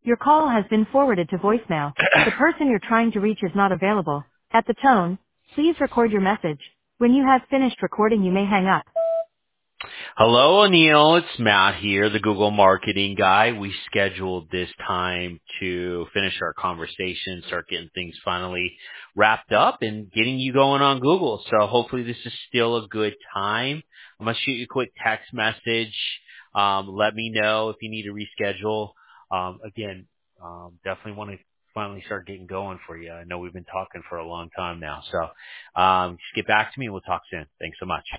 Your call has been forwarded to voicemail. The person you're trying to reach is not available. At the tone, please record your message. When you have finished recording, you may hang up. Hello, Anil. It's Matt here, the Google marketing guy. We scheduled this time to finish our conversation, start getting things finally wrapped up and getting you going on Google. So hopefully this is still a good time. I'm going to shoot you a quick text message. Let me know if you need to reschedule. Definitely want to finally start getting going for you. I know we've been talking for a long time now. So just get back to me and we'll talk soon. Thanks so much.